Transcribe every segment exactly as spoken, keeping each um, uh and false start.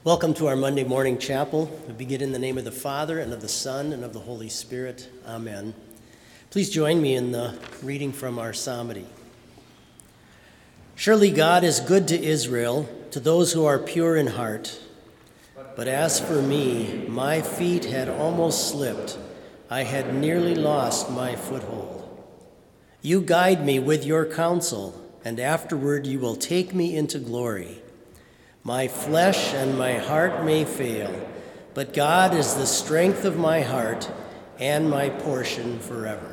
Welcome to our Monday morning chapel. We begin in the name of the Father, and of the Son, and of the Holy Spirit. Amen. Please join me in the reading from our psalmody. Surely God is good to Israel, to those who are pure in heart. But as for me, my feet had almost slipped. I had nearly lost my foothold. You guide me with your counsel, and afterward you will take me into glory. My flesh and my heart may fail, but God is the strength of my heart and my portion forever.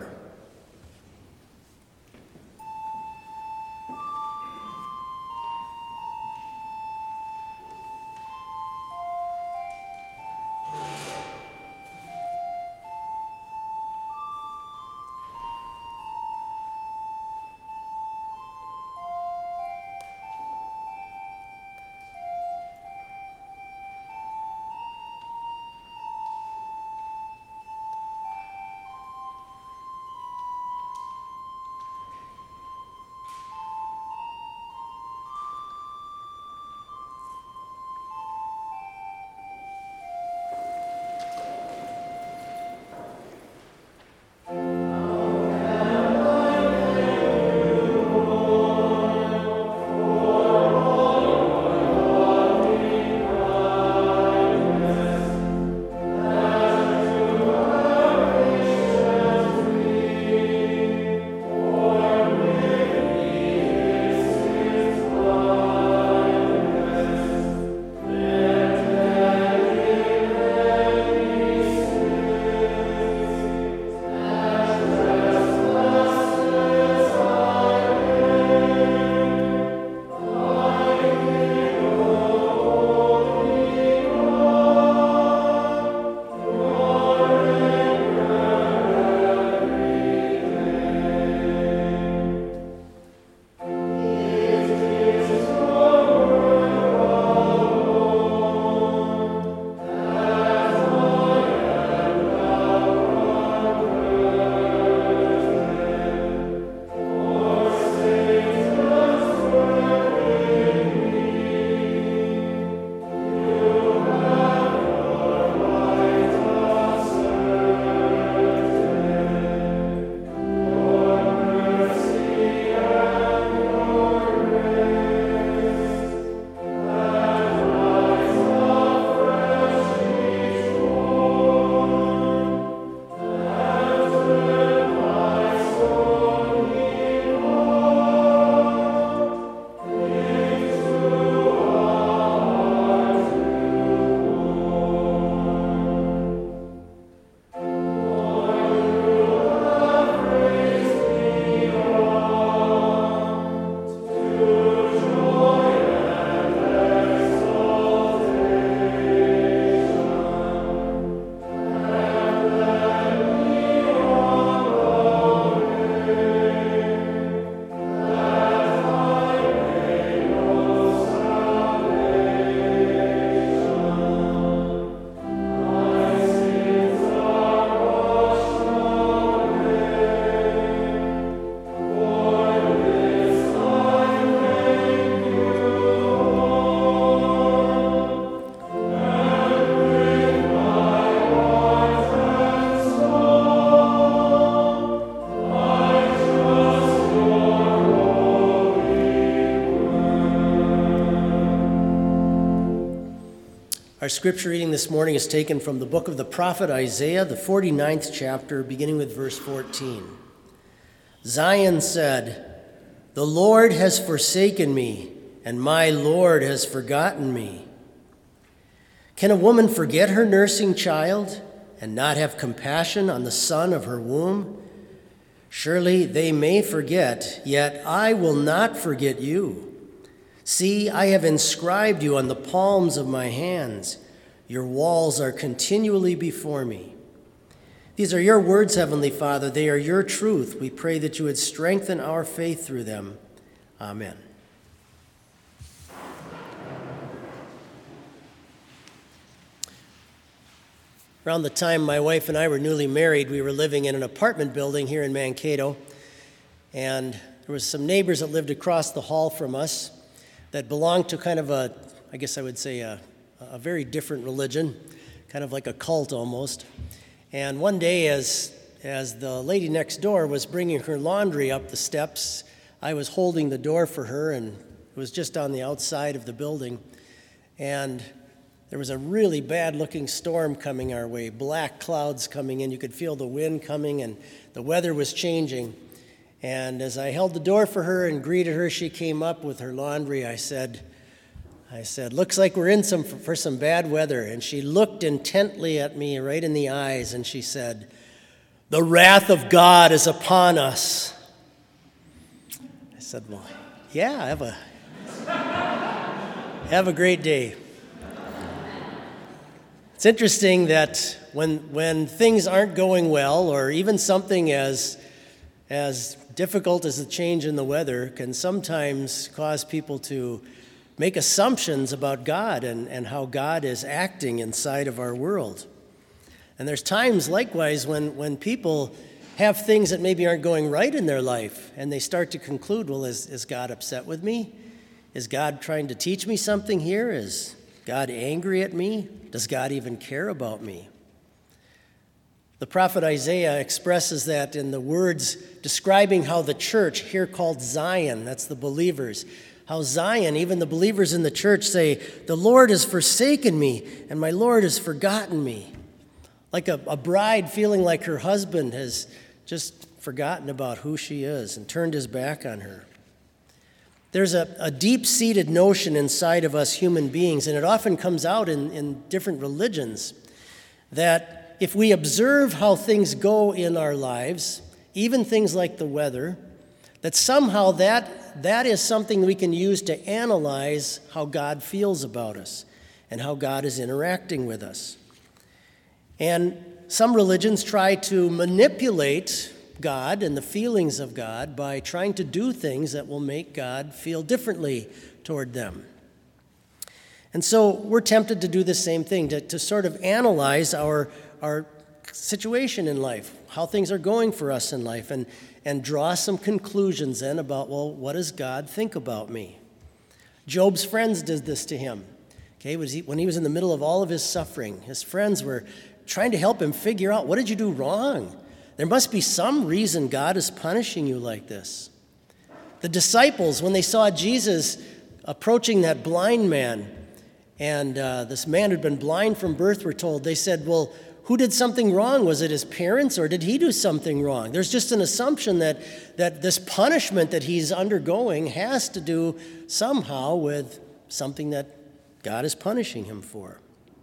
Our scripture reading this morning is taken from the book of the prophet Isaiah, the forty-ninth chapter, beginning with verse fourteen. Zion said, "The Lord has forsaken me, and my Lord has forgotten me." Can a woman forget her nursing child and not have compassion on the son of her womb? Surely they may forget, yet I will not forget you. See, I have inscribed you on the palms of my hands. Your walls are continually before me. These are your words, Heavenly Father. They are your truth. We pray that you would strengthen our faith through them. Amen. Around the time my wife and I were newly married, we were living in an apartment building here in Mankato, and there was some neighbors that lived across the hall from us that belonged to kind of a, I guess I would say a, a very different religion, kind of like a cult almost. And one day as, as the lady next door was bringing her laundry up the steps, I was holding the door for her, and it was just on the outside of the building. And there was a really bad-looking storm coming our way, black clouds coming in. You could feel the wind coming, and the weather was changing. And as I held the door for her and greeted her, she came up with her laundry. I said, I said, looks like we're in some for some bad weather. And she looked intently at me right in the eyes, and she said, the wrath of God is upon us. I said, well, yeah, have a, have a great day. It's interesting that when when things aren't going well, or even something as as difficult as a change in the weather can sometimes cause people to make assumptions about God and, and how God is acting inside of our world. And there's times, likewise, when, when people have things that maybe aren't going right in their life, and they start to conclude, well, is, is God upset with me? Is God trying to teach me something here? Is God angry at me? Does God even care about me? The prophet Isaiah expresses that in the words describing how the church, here called Zion, that's the believers, how Zion, even the believers in the church, say, the Lord has forsaken me and my Lord has forgotten me. Like a, a bride feeling like her husband has just forgotten about who she is and turned his back on her. There's a, a deep-seated notion inside of us human beings, and it often comes out in, in different religions, that if we observe how things go in our lives, even things like the weather, that somehow that, that is something we can use to analyze how God feels about us and how God is interacting with us. And some religions try to manipulate God and the feelings of God by trying to do things that will make God feel differently toward them. And so we're tempted to do the same thing, to, to sort of analyze our, our situation in life, how things are going for us in life, and, and draw some conclusions then about, well, what does God think about me? Job's friends did this to him. Okay, was he, when he was in the middle of all of his suffering, his friends were trying to help him figure out, what did you do wrong? There must be some reason God is punishing you like this. The disciples, when they saw Jesus approaching that blind man, and uh, this man who'd been blind from birth, we're told, they said, well, who did something wrong? Was it his parents, or did he do something wrong? There's just an assumption that, that this punishment that he's undergoing has to do somehow with something that God is punishing him for.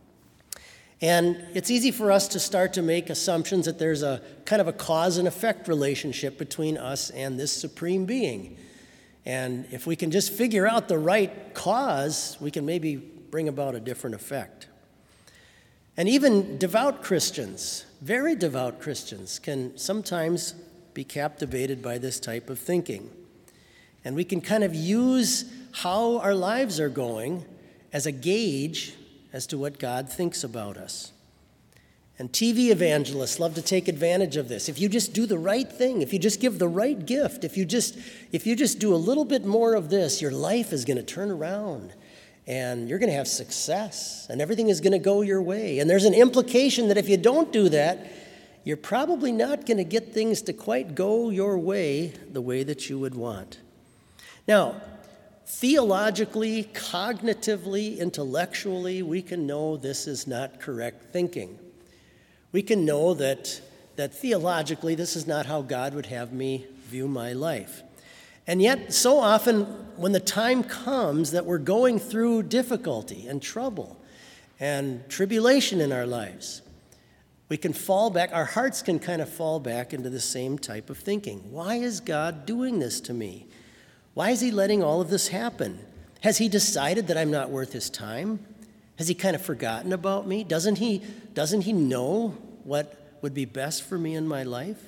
And it's easy for us to start to make assumptions that there's a kind of a cause and effect relationship between us and this supreme being. And if we can just figure out the right cause, we can maybe bring about a different effect. And even devout Christians, very devout Christians, can sometimes be captivated by this type of thinking. And we can kind of use how our lives are going as a gauge as to what God thinks about us. And T V evangelists love to take advantage of this. If you just do the right thing, if you just give the right gift, if you just if you just do a little bit more of this, your life is going to turn around and you're going to have success and everything is going to go your way. And there's an implication that if you don't do that, you're probably not going to get things to quite go your way the way that you would want. Now, theologically, cognitively, intellectually, we can know this is not correct thinking. We can know that, that theologically this is not how God would have me view my life. And yet, so often, when the time comes that we're going through difficulty and trouble and tribulation in our lives, we can fall back, our hearts can kind of fall back into the same type of thinking. Why is God doing this to me? Why is he letting all of this happen? Has he decided that I'm not worth his time? Has he kind of forgotten about me? Doesn't he, doesn't he know what would be best for me in my life?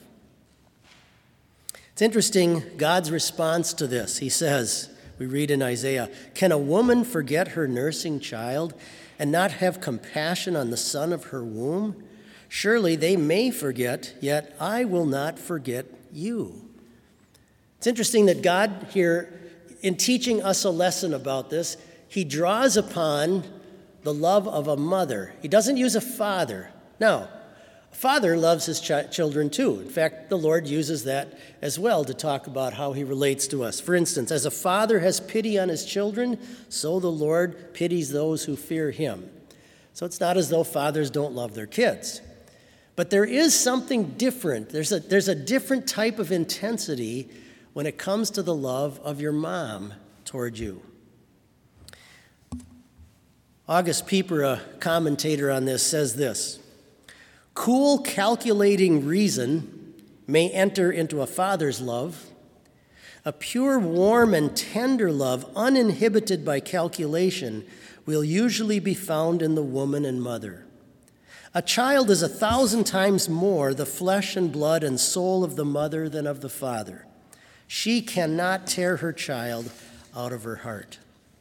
It's interesting, God's response to this. He says, we read in Isaiah, can a woman forget her nursing child and not have compassion on the son of her womb? Surely they may forget, yet I will not forget you. It's interesting that God here, in teaching us a lesson about this, he draws upon the love of a mother. He doesn't use a father. No, a father loves his ch- children too. In fact, the Lord uses that as well to talk about how he relates to us. For instance, as a father has pity on his children, so the Lord pities those who fear him. So it's not as though fathers don't love their kids. But there is something different. There's a, there's a different type of intensity when it comes to the love of your mom toward you. August Pieper, a commentator on this, says this: cool, calculating reason may enter into a father's love. A pure, warm, and tender love, uninhibited by calculation, will usually be found in the woman and mother. A child is a thousand times more the flesh and blood and soul of the mother than of the father. She cannot tear her child out of her heart.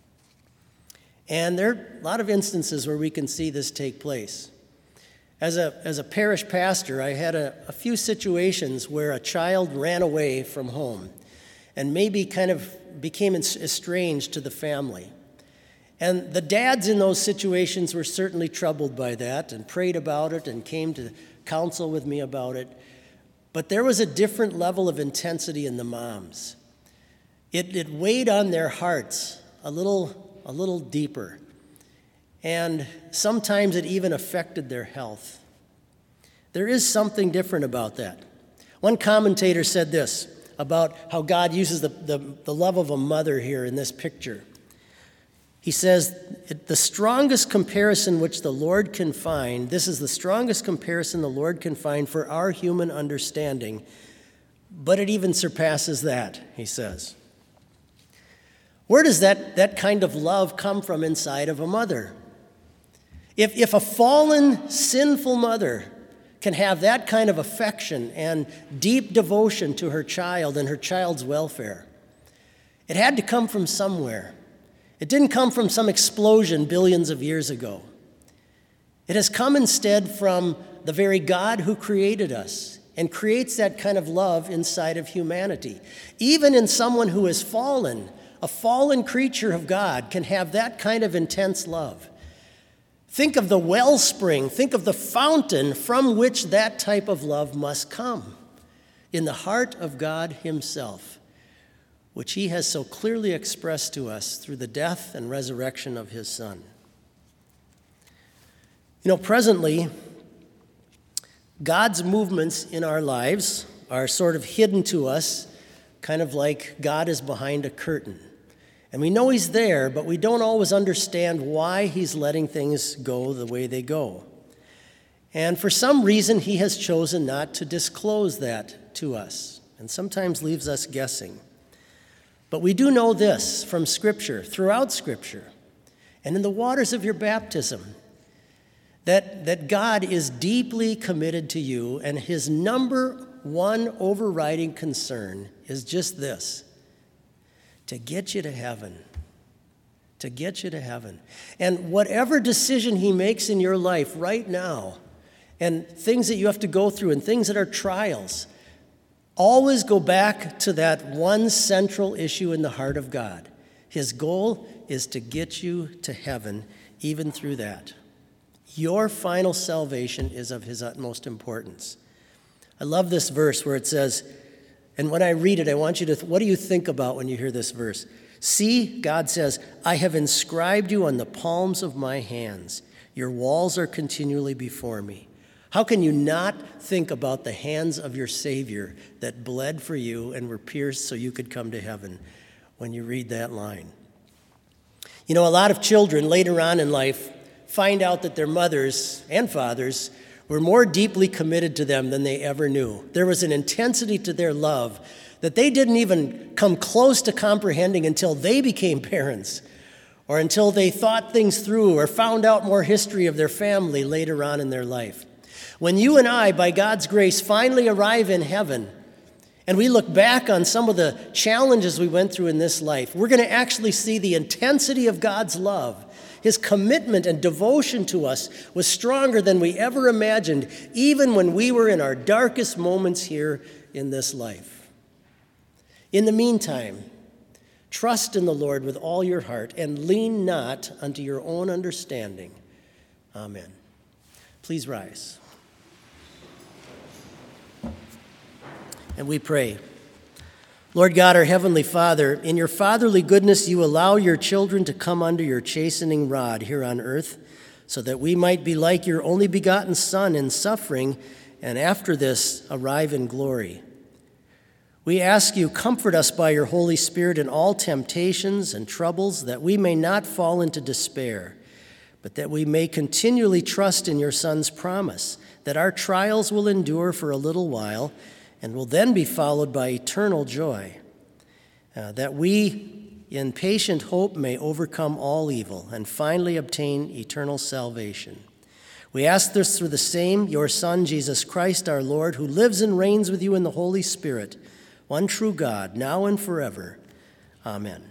And there are a lot of instances where we can see this take place. As a, as a parish pastor, I had a, a few situations where a child ran away from home and maybe kind of became estranged to the family. And the dads in those situations were certainly troubled by that and prayed about it and came to counsel with me about it. But there was a different level of intensity in the moms. It, it weighed on their hearts a little, a little deeper. And sometimes it even affected their health. There is something different about that. One commentator said this about how God uses the, the, the love of a mother here in this picture. He says, the strongest comparison which the Lord can find, this is the strongest comparison the Lord can find for our human understanding, but it even surpasses that, he says. Where does that, that kind of love come from inside of a mother? If, if a fallen, sinful mother can have that kind of affection and deep devotion to her child and her child's welfare, it had to come from somewhere. It didn't come from some explosion billions of years ago. It has come instead from the very God who created us and creates that kind of love inside of humanity. Even in someone who is fallen, a fallen creature of God can have that kind of intense love. Think of the wellspring, think of the fountain from which that type of love must come, in the heart of God himself, which he has so clearly expressed to us through the death and resurrection of his Son. You know, presently, God's movements in our lives are sort of hidden to us, kind of like God is behind a curtain. And we know he's there, but we don't always understand why he's letting things go the way they go. And for some reason, he has chosen not to disclose that to us, and sometimes leaves us guessing. But we do know this from Scripture, throughout Scripture, and in the waters of your baptism, that, that God is deeply committed to you, and his number one overriding concern is just this: to get you to heaven. To get you to heaven. And whatever decision he makes in your life right now, and things that you have to go through, and things that are trials, always go back to that one central issue in the heart of God. His goal is to get you to heaven, even through that. Your final salvation is of his utmost importance. I love this verse where it says, and when I read it, I want you to, th- what do you think about when you hear this verse? See, God says, I have inscribed you on the palms of my hands. Your walls are continually before me. How can you not think about the hands of your Savior that bled for you and were pierced so you could come to heaven when you read that line? You know, a lot of children later on in life find out that their mothers and fathers were more deeply committed to them than they ever knew. There was an intensity to their love that they didn't even come close to comprehending until they became parents, or until they thought things through or found out more history of their family later on in their life. When you and I, by God's grace, finally arrive in heaven, and we look back on some of the challenges we went through in this life, we're going to actually see the intensity of God's love. His commitment and devotion to us was stronger than we ever imagined, even when we were in our darkest moments here in this life. In the meantime, Trust in the Lord with all your heart, and lean not unto your own understanding. Amen. Please rise. And we pray. Lord God, our Heavenly Father, in your fatherly goodness you allow your children to come under your chastening rod here on earth, so that we might be like your only begotten Son in suffering, and after this arrive in glory. We ask you, comfort us by your Holy Spirit in all temptations and troubles, that we may not fall into despair, but that we may continually trust in your Son's promise, that our trials will endure for a little while and will then be followed by eternal joy, uh, that we in patient hope may overcome all evil and finally obtain eternal salvation. We ask this through the same, your Son, Jesus Christ, our Lord, who lives and reigns with you in the Holy Spirit, one true God, now and forever. Amen.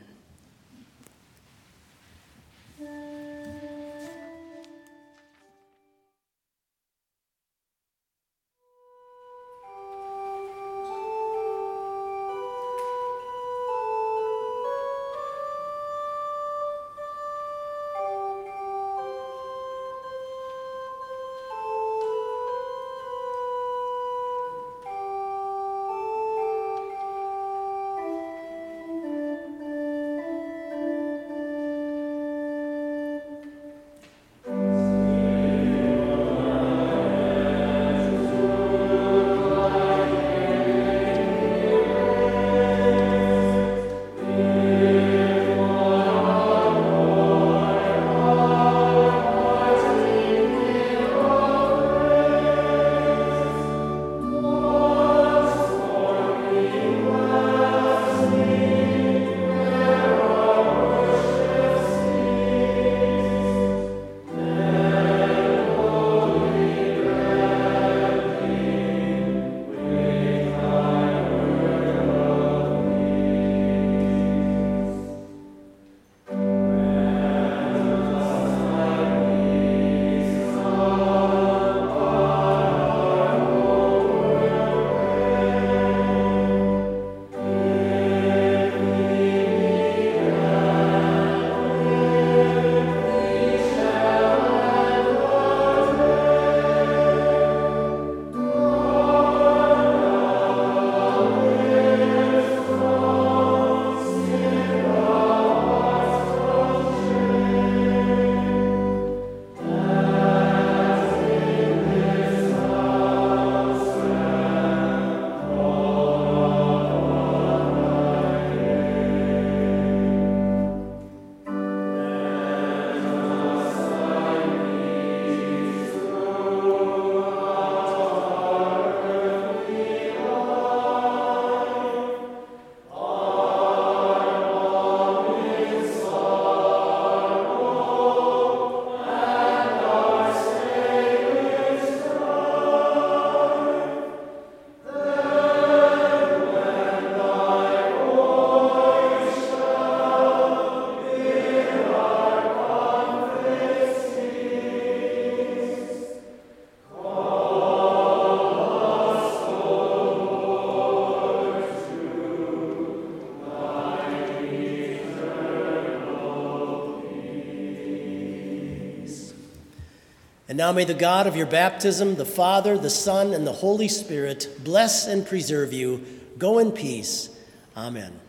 And now may the God of your baptism, the Father, the Son, and the Holy Spirit bless and preserve you. Go in peace. Amen.